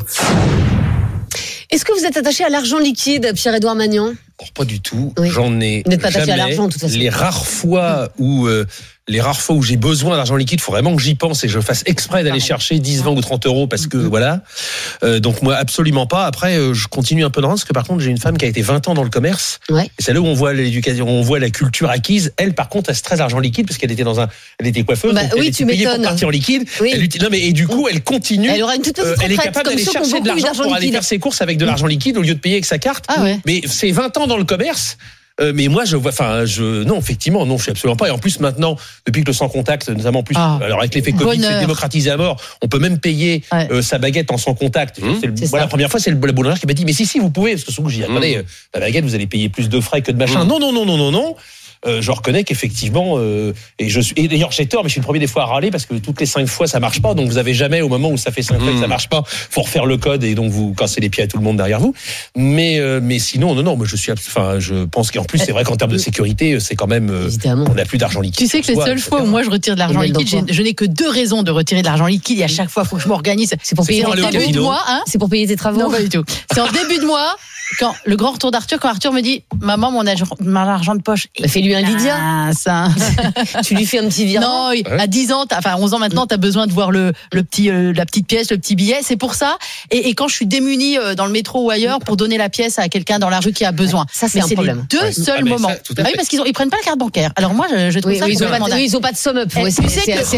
Est-ce que vous êtes attaché à l'argent liquide, Pierre-Édouard Magnan? Pas du tout. Oui. J'en ai Vous n'êtes pas attaché jamais. à l'argent, de toute façon. Les rares fois où j'ai besoin d'argent liquide, il faut vraiment que j'y pense et je fasse exprès d'aller chercher 10, 20 ou 30 euros parce que voilà. Donc moi, absolument pas. Après, je continue un peu dans parce que par contre, j'ai une femme qui a été 20 ans dans le commerce. Ouais. Et c'est là où on voit l'éducation, on voit la culture acquise. Elle, par contre, elle se très argent liquide parce qu'elle était elle était coiffeuse. Bah, donc oui, elle tu était payée pour m'étonnes. partir en liquide. Oui. Non, mais et du coup, elle continue. Elle aura une toute petite retraite, elle est capable comme d'aller ceux qui ont chercher de beaucoup eu l'argent d'argent pour aller liquide. faire ses courses avec de l'argent liquide au lieu de payer avec sa carte. Ah ouais. Mais c'est 20 ans dans le commerce. Mais moi, non, effectivement, non, je suis absolument pas. Et en plus, maintenant, depuis que le sans contact, notamment plus, alors avec l'effet Covid, c'est démocratisé à mort. On peut même payer sa baguette en sans contact. La première fois, c'est la boulangère qui m'a dit, mais si, vous pouvez. Parce que souvent, j'ai dit, attendez, la baguette, vous allez payer plus de frais que de machin. Non. Je reconnais qu'effectivement, et d'ailleurs j'ai tort, mais je suis le premier des fois à râler parce que toutes les 5 fois ça marche pas, donc vous avez jamais au moment où ça fait 5 fois que ça marche pas, faut refaire le code et donc vous cassez les pieds à tout le monde derrière vous. Mais sinon, non, moi je pense qu'en plus c'est vrai qu'en termes de sécurité, c'est quand même, on n'a plus d'argent liquide. Tu sais que les seules fois où moi je retire de l'argent liquide, je n'ai que 2 raisons de retirer de l'argent liquide et à chaque fois il faut que je m'organise. C'est pour payer en début de mois, hein. C'est pour payer tes travaux. Non, pas du tout. C'est en début de mois. Quand le grand retour d'Arthur, quand Arthur me dit, maman, mon argent de poche. Fais-lui un Lydia. Ça. Tu lui fais un petit virement. Non, à 10 ans, 11 ans maintenant, t'as besoin de voir la petite pièce, le petit billet. C'est pour ça. Et quand je suis démunie dans le métro ou ailleurs pour donner la pièce à quelqu'un dans la rue qui a besoin. Ça, c'est un problème. Les 2 seuls moments. Oui, parce qu'ils prennent pas la carte bancaire. Alors moi, je trouve ça ils ont pas de somme-up. Tu sais que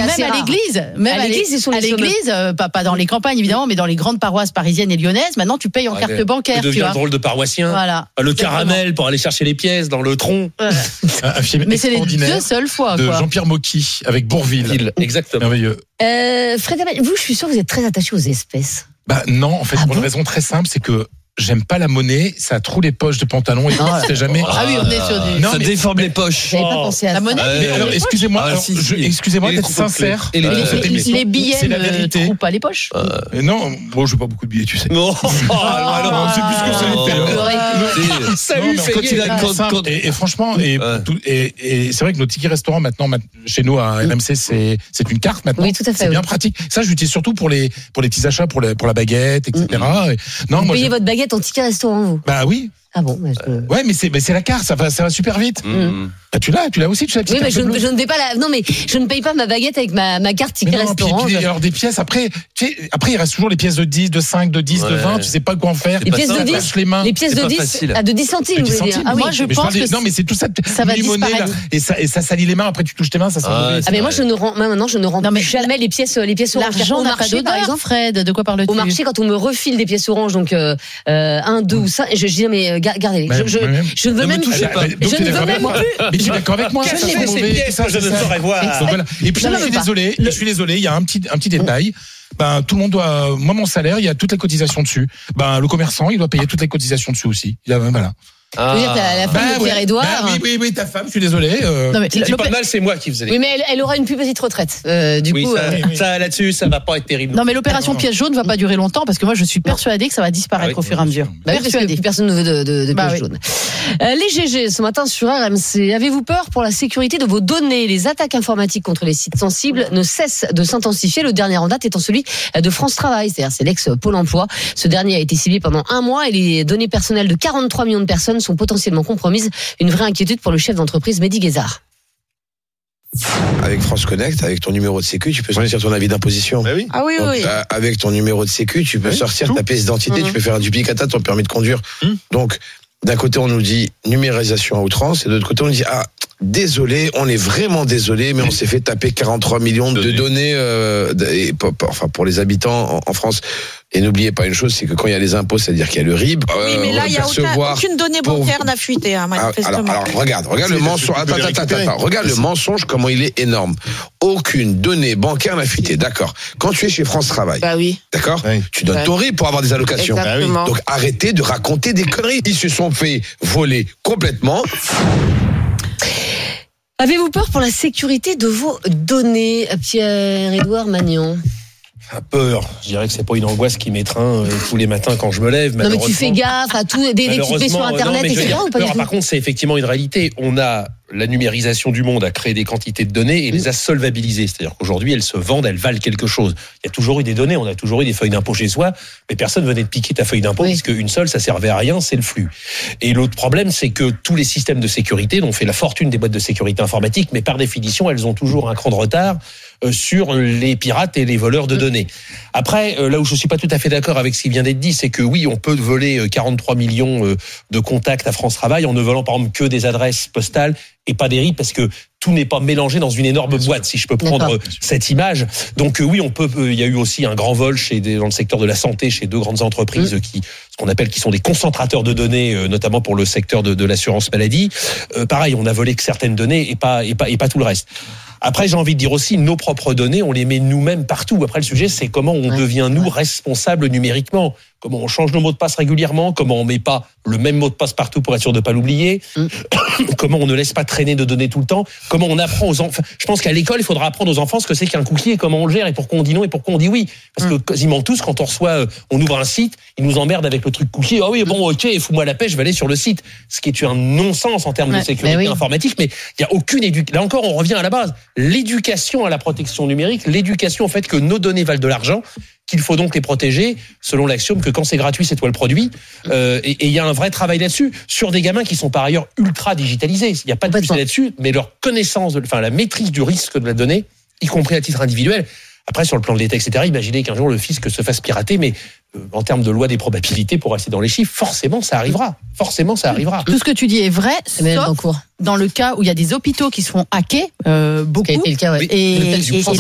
même à l'église, pas dans les campagnes évidemment, mais dans les grandes paroisses parisiennes et lyonnaises, maintenant tu payes en carte bancaire. Tu deviens un drôle de paroissien. Voilà. Le caramel pour aller chercher les pièces dans le tronc. Un film mais c'est les extraordinaire 2 seules fois. de Quoi. Jean-Pierre Mocky avec Bourvil. Exactement. Merveilleux. Fred Abel, vous, je suis sûr que vous êtes très attaché aux espèces. Non, en fait, pour une raison très simple, c'est que j'aime pas la monnaie, ça troue les poches de pantalon et je sais jamais. Ah oui, on est sur du. Ça déforme les poches. J'avais pas pensé à la ça. monnaie. Mais alors, excusez-moi, excusez-moi d'être sincère. Les billets c'est la ne vérité. trouvent pas les poches. Non, bon, je veux pas beaucoup de billets, tu sais. Non. Alors, c'est plus ce que ça lui fait. Ça lui fait. Et franchement, et c'est vrai que nos tickets restaurants maintenant, chez nous à RMC, c'est une carte maintenant. Oui, tout à fait. C'est bien pratique. Ça, je l'utilise surtout pour les petits achats, pour la baguette, etc. Vous payez votre baguette en ticket restaurant, vous? Bah oui. Ah bon, ouais, mais c'est la carte, ça va super vite. Tu l'as aussi, tu l'as. Oui, mais je ne paye pas non, mais je ne paye pas ma baguette avec ma carte ticket restaurant. Puis, alors des pièces après, il reste toujours les pièces de 10, de 5, de 10, de 20, tu sais pas quoi en faire. Les pièces de 10, les pièces de 10 à de 10 centimes, vous voulez dire. Ah oui, moi je pense que non, mais c'est tout ça, ça va disparaître. Et ça salit les mains, après tu touches tes mains, ça sent mauvais. Ah mais moi je ne rends jamais les pièces oranges. L'argent n'a pas d'odeur, Fred, de quoi parles-tu? Au marché, quand on me refile des pièces oranges, donc 1, 2 ou 5, je dis mais gardez-les. Je ne veux même plus. Je ne veux même plus. Mais tu es d'accord avec moi? Je ne saurais voir. Et puis je suis désolé, il y a un petit détail. Tout le monde doit. Moi, mon salaire, il y a toutes les cotisations dessus. Le commerçant, il doit payer toutes les cotisations dessus aussi. Voilà. Tu veux dire, t'as la femme de Pierre-Édouard. Oui, ta femme, je suis désolé. C'est pas mal, c'est moi qui faisais. Oui, mais elle aura une plus petite retraite. Du coup, ça là-dessus, ça va pas être terrible. Non, mais l'opération pièce jaune va pas durer longtemps parce que moi, je suis persuadée que ça va disparaître au fur et à mesure. Parce que plus personne ne veut de pièce jaune. Les GG, ce matin sur RMC, avez-vous peur pour la sécurité de vos données? Les attaques informatiques contre les sites sensibles ne cessent de s'intensifier. Le dernier en date étant celui de France Travail, c'est-à-dire c'est l'ex-Pôle emploi. Ce dernier a été ciblé pendant 1 mois et les données personnelles de 43 millions de personnes sont potentiellement compromises. Une vraie inquiétude pour le chef d'entreprise Mehdi Guézard. Avec France Connect, avec ton numéro de sécu, tu peux sortir ton avis d'imposition. Bah oui. Ah oui, Donc, oui. avec ton numéro de sécu, tu peux sortir ta pièce d'identité, tu peux faire un duplicata de ton permis de conduire. Donc, d'un côté, on nous dit numérisation à outrance, et de l'autre côté, on nous dit désolé, on est vraiment désolé, mais on s'est fait taper 43 millions de données, pour les habitants en France. Et n'oubliez pas une chose, c'est que quand il y a les impôts, c'est-à-dire qu'il y a le RIB. Oui, mais là, il n'y a aucune donnée bancaire n'a fuité, manifestement. Alors, regarde le mensonge. Attends. Regarde le mensonge, comment il est énorme. Aucune donnée bancaire n'a fuité, d'accord. Quand tu es chez France Travail, bah oui. D'accord, tu donnes ton RIB pour avoir des allocations. Exactement. Donc arrêtez de raconter des conneries. Ils se sont fait voler complètement. Avez-vous peur pour la sécurité de vos données, Pierre-Édouard Magnan? Peur. Je dirais que c'est pas une angoisse qui m'étreint tous les matins quand je me lève. Non, mais tu fais gaffe à tout, des petites faits sur Internet, etc. ou pas du tout? Par contre, c'est effectivement une réalité. On a la numérisation du monde a créé des quantités de données et les a solvabilisées. C'est-à-dire qu'aujourd'hui, elles se vendent, elles valent quelque chose. Il y a toujours eu des données, on a toujours eu des feuilles d'impôt chez soi, mais personne venait de piquer ta feuille d'impôt parce qu'une seule, ça servait à rien, c'est le flux. Et l'autre problème, c'est que tous les systèmes de sécurité, dont on fait la fortune des boîtes de sécurité informatique, mais par définition, elles ont toujours un cran de retard sur les pirates et les voleurs de données. Après, là où je suis pas tout à fait d'accord avec ce qui vient d'être dit, c'est que oui, on peut voler 43 millions de contacts à France Travail en ne volant par exemple que des adresses postales et pas des RIB, parce que tout n'est pas mélangé dans une énorme boîte, si je peux prendre cette image. Donc oui, on peut. Il y a eu aussi un grand vol dans le secteur de la santé chez deux grandes entreprises ce qu'on appelle qui sont des concentrateurs de données, notamment pour le secteur de l'assurance maladie. Pareil, on a volé que certaines données et pas tout le reste. Après, j'ai envie de dire aussi, nos propres données, on les met nous-mêmes partout. Après, le sujet, c'est comment on devient, nous, responsables numériquement. Comment on change nos mots de passe régulièrement, comment on met pas le même mot de passe partout pour être sûr de pas l'oublier, comment on ne laisse pas traîner de données tout le temps, comment on apprend aux enfants. Je pense qu'à l'école, il faudra apprendre aux enfants ce que c'est qu'un cookie et comment on le gère et pourquoi on dit non et pourquoi on dit oui. Parce que quasiment tous, quand on ouvre un site, ils nous emmerdent avec le truc cookie. Ah oui, bon, ok, fous-moi la paix, je vais aller sur le site. Ce qui est un non-sens en termes de sécurité informatique, mais il y a aucune éducation. Là encore, on revient à la base. L'éducation à la protection numérique, l'éducation au fait que nos données valent de l'argent, qu'il faut donc les protéger, selon l'axiome que quand c'est gratuit, c'est toi le produit. Et il y a un vrai travail là-dessus, sur des gamins qui sont par ailleurs ultra digitalisés. Il n'y a pas de souci là-dessus, mais leur connaissance, la maîtrise du risque de la donnée, y compris à titre individuel. Après, sur le plan de l'État, etc., imaginez qu'un jour le fisc se fasse pirater, mais en termes de loi des probabilités, pour rester dans les chiffres, forcément, ça arrivera. Tout ce que tu dis est vrai, sauf dans le cas où il y a des hôpitaux qui se font hacker, beaucoup. Le cas, et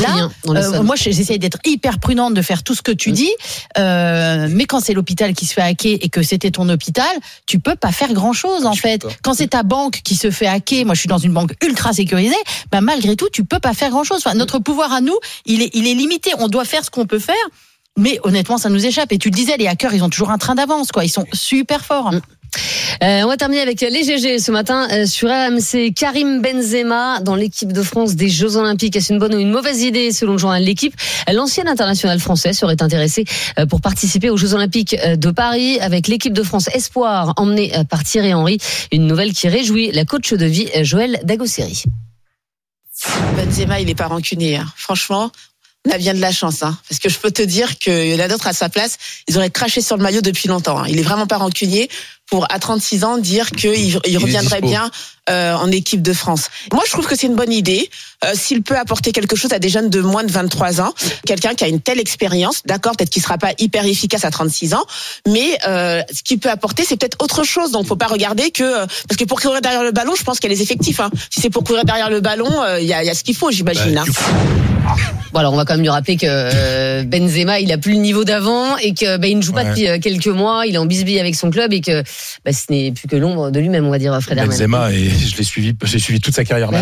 là, moi, j'essaie d'être hyper prudente de faire tout ce que tu dis, mais quand c'est l'hôpital qui se fait hacker et que c'était ton hôpital, tu peux pas faire grand-chose, en fait. Quand c'est ta banque qui se fait hacker, moi, je suis dans une banque ultra sécurisée, malgré tout, tu peux pas faire grand-chose. Enfin, notre pouvoir à nous, il est limité. On doit faire ce qu'on peut faire. Mais honnêtement, ça nous échappe. Et tu le disais, les hackers, ils ont toujours un train d'avance, quoi. Ils sont super forts. On va terminer avec les GG ce matin sur RMC. Karim Benzema dans l'équipe de France des Jeux Olympiques. Est-ce une bonne ou une mauvaise idée selon le journal de l'équipe? L'ancien international français serait intéressé pour participer aux Jeux Olympiques de Paris avec l'équipe de France Espoir emmenée par Thierry Henry. Une nouvelle qui réjouit la coach de vie Joël Dagosseri. Benzema, il n'est pas rancunier. Hein. Franchement, on a bien de la chance, hein, parce que je peux te dire qu'il y en a d'autres à sa place, ils auraient craché sur le maillot depuis longtemps. Hein. Il est vraiment pas rancunier pour, à 36 ans, dire qu'il reviendrait bien en équipe de France. Moi, je trouve que c'est une bonne idée. S'il peut apporter quelque chose à des jeunes de moins de 23 ans, quelqu'un qui a une telle expérience, d'accord, peut-être qu'il sera pas hyper efficace à 36 ans, mais ce qu'il peut apporter, c'est peut-être autre chose. Donc, faut pas regarder que... parce que pour courir derrière le ballon, je pense qu'il y a les effectifs. Hein. Si c'est pour courir derrière le ballon, il y a ce qu'il faut, j'imagine. Hein. Bon, alors on va quand même lui rappeler que Benzema, il a plus le niveau d'avant et que il ne joue pas depuis quelques mois. Il est en bisbille avec son club et que ce n'est plus que l'ombre de lui-même, on va dire, Fred Hermann. Benzema, et j'ai suivi toute sa carrière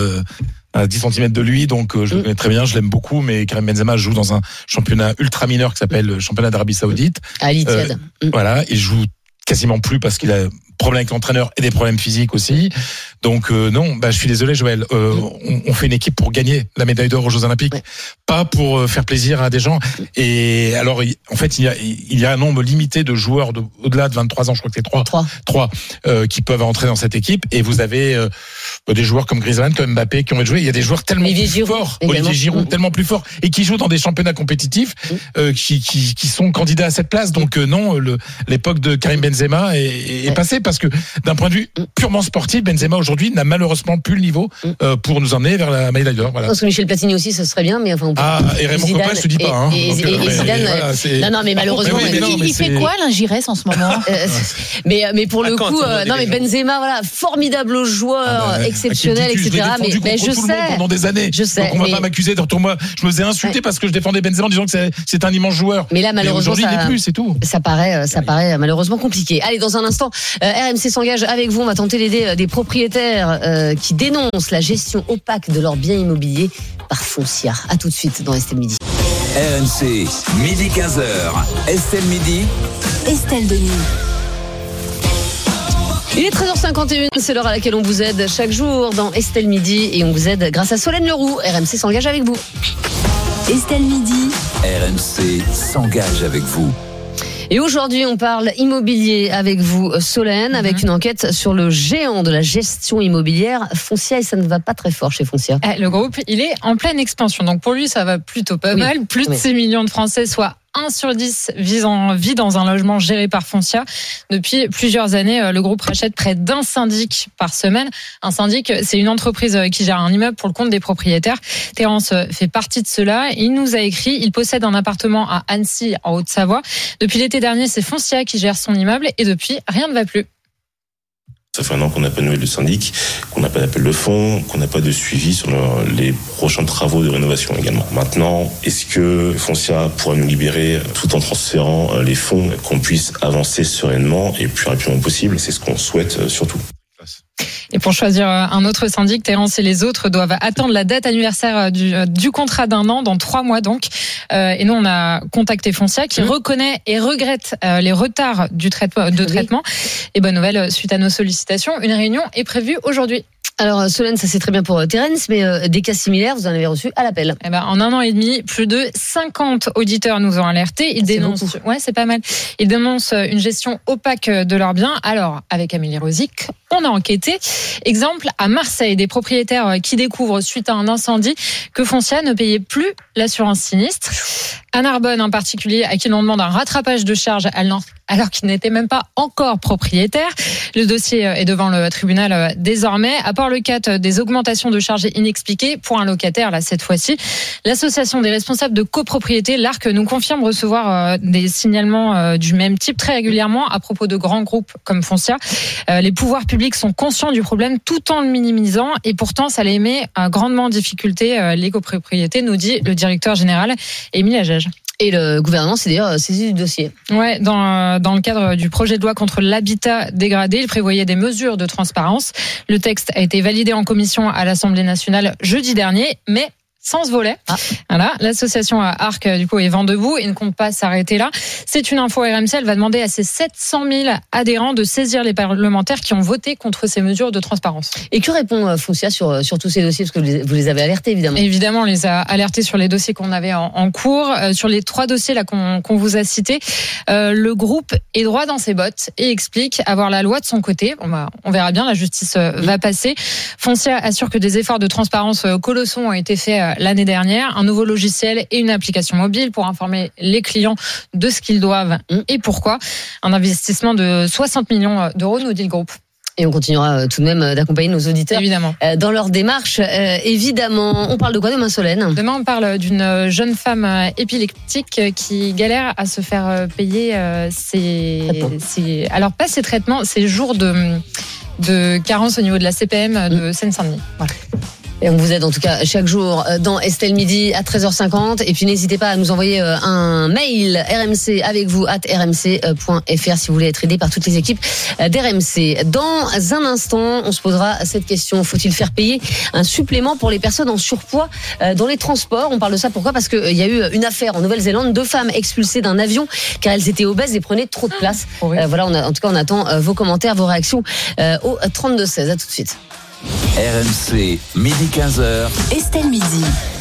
à 10 cm de lui, donc je le connais très bien, je l'aime beaucoup, mais Karim Benzema joue dans un championnat ultra mineur qui s'appelle le championnat d'Arabie Saoudite. À l'Ittihad. Voilà, il joue quasiment plus parce qu'il a problème avec l'entraîneur et des problèmes physiques aussi. Donc non, je suis désolé Joël, on fait une équipe pour gagner la médaille d'or aux Jeux Olympiques, pas pour faire plaisir à des gens. Et alors en fait il y a un nombre limité de joueurs au-delà de 23 ans, je crois que c'est 3 qui peuvent entrer dans cette équipe, et vous avez des joueurs comme Griezmann, comme Mbappé qui ont joué. Il y a des joueurs tellement plus forts, Olivier Giroud tellement plus fort, et qui jouent dans des championnats compétitifs qui sont candidats à cette place. Donc non, l'époque de Karim Benzema est passée. parce que d'un point de vue purement sportif, Benzema aujourd'hui n'a malheureusement plus le niveau pour nous emmener vers la médaille d'or. Voilà. Je pense que Michel Platini aussi, ce serait bien, mais enfin. Et Raymond Kopa, je te dis pas. Hein. Et Zidane. Voilà, non, mais malheureusement. Il fait quoi, l'Ingirès, en ce moment? Mais pour le coup, non, mais Benzema, voilà, formidable joueur, exceptionnel, etc. Mais je sais. Pendant des années. Je sais. Donc on va pas m'accuser de retour. Moi, je me faisais insulter parce que je défendais Benzema en disant que c'est un immense joueur. Mais là, malheureusement, aujourd'hui, il n'est plus, c'est tout. Ça paraît malheureusement compliqué. Allez, dans un instant, RMC s'engage avec vous. On va tenter d'aider des propriétaires qui dénoncent la gestion opaque de leurs biens immobiliers par Foncia. À tout de suite dans Estelle Midi. RMC, midi 15h. Estelle Midi. Estelle Denis. Il est 13h51, c'est l'heure à laquelle on vous aide chaque jour dans Estelle Midi et on vous aide grâce à Solène Leroux. RMC s'engage avec vous. Estelle Midi. RMC s'engage avec vous. Et aujourd'hui, on parle immobilier avec vous, Solène, avec une enquête sur le géant de la gestion immobilière, Foncia, et ça ne va pas très fort chez Foncia. Le groupe, il est en pleine expansion, donc pour lui, ça va plutôt pas mal. Plus de 6 millions de Français, soit 1 sur 10 vit dans un logement géré par Foncia. Depuis plusieurs années, le groupe rachète près d'un syndic par semaine. Un syndic, c'est une entreprise qui gère un immeuble pour le compte des propriétaires. Terence fait partie de cela. Il nous a écrit, il possède un appartement à Annecy, en Haute-Savoie. Depuis l'été dernier, c'est Foncia qui gère son immeuble et depuis, rien ne va plus. Ça fait un an qu'on n'a pas de nouvelles de syndic, qu'on n'a pas d'appel de fonds, qu'on n'a pas de suivi sur les prochains travaux de rénovation également. Maintenant, est-ce que Foncia pourra nous libérer tout en transférant les fonds, qu'on puisse avancer sereinement et plus rapidement possible? C'est ce qu'on souhaite surtout. Et pour choisir un autre syndic, Terence et les autres doivent attendre la date anniversaire du contrat d'1 an, dans 3 mois donc. Et nous, on a contacté Foncia qui reconnaît et regrette les retards de traitement. Et bonne nouvelle, suite à nos sollicitations, une réunion est prévue aujourd'hui. Alors Solène, ça c'est très bien pour Terence, mais des cas similaires, vous en avez reçu à l'appel. En 1 an et demi, plus de 50 auditeurs nous ont alertés. Ils dénoncent, c'est pas mal. Ils dénoncent une gestion opaque de leurs biens. Alors, avec Amélie Rosic, on a enquêté. Exemple, à Marseille, des propriétaires qui découvrent suite à un incendie que Foncia ne payait plus l'assurance sinistre. À Narbonne en particulier, à qui l'on demande un rattrapage de charges alors qu'il n'était même pas encore propriétaire. Le dossier est devant le tribunal désormais. À Port-le-Cat, des augmentations de charges inexpliquées pour un locataire, là, cette fois-ci. L'association des responsables de copropriété, l'ARC, nous confirme recevoir des signalements du même type très régulièrement à propos de grands groupes comme Foncia. Les pouvoirs publics sont conscients du problème tout en le minimisant et pourtant, ça les met grandement en difficulté, les copropriétés, nous dit le directeur général, Émile Agege. Et le gouvernement s'est d'ailleurs saisi du dossier. Ouais, dans le cadre du projet de loi contre l'habitat dégradé, il prévoyait des mesures de transparence. Le texte a été validé en commission à l'Assemblée nationale jeudi dernier, mais sans ce volet. Voilà, l'association ARC du coup est vent debout et ne compte pas s'arrêter là. C'est une info RMC, elle va demander à ses 700 000 adhérents de saisir les parlementaires qui ont voté contre ces mesures de transparence. Et que répond Foncia sur tous ces dossiers, parce que vous les avez alertés évidemment. Évidemment, on les a alertés sur les dossiers qu'on avait en cours, sur les 3 dossiers là qu'on vous a cités. Le groupe est droit dans ses bottes et explique avoir la loi de son côté. On verra bien, la justice va passer. Foncia assure que des efforts de transparence colossaux ont été faits l'année dernière, un nouveau logiciel et une application mobile pour informer les clients de ce qu'ils doivent et pourquoi. Un investissement de 60 millions d'euros, nous dit le groupe. Et on continuera tout de même d'accompagner nos auditeurs dans leur démarche. Évidemment, on parle de quoi demain, Solène ? Demain, on parle d'une jeune femme épileptique qui galère à se faire payer alors pas ses traitements, ses jours de carence au niveau de la CPM de Seine-Saint-Denis. Voilà. Et on vous aide en tout cas chaque jour dans Estelle Midi à 13h50. Et puis n'hésitez pas à nous envoyer un mail RMC avec vous @rmc.fr si vous voulez être aidé par toutes les équipes d'RMC. Dans un instant, on se posera cette question. Faut-il faire payer un supplément pour les personnes en surpoids dans les transports ? On parle de ça pourquoi ? Parce qu'il y a eu une affaire en Nouvelle-Zélande. 2 femmes expulsées d'un avion car elles étaient obèses et prenaient trop de place. Voilà, en tout cas, on attend vos commentaires, vos réactions au 32-16. À tout de suite. RMC, midi 15h. Estelle Midi.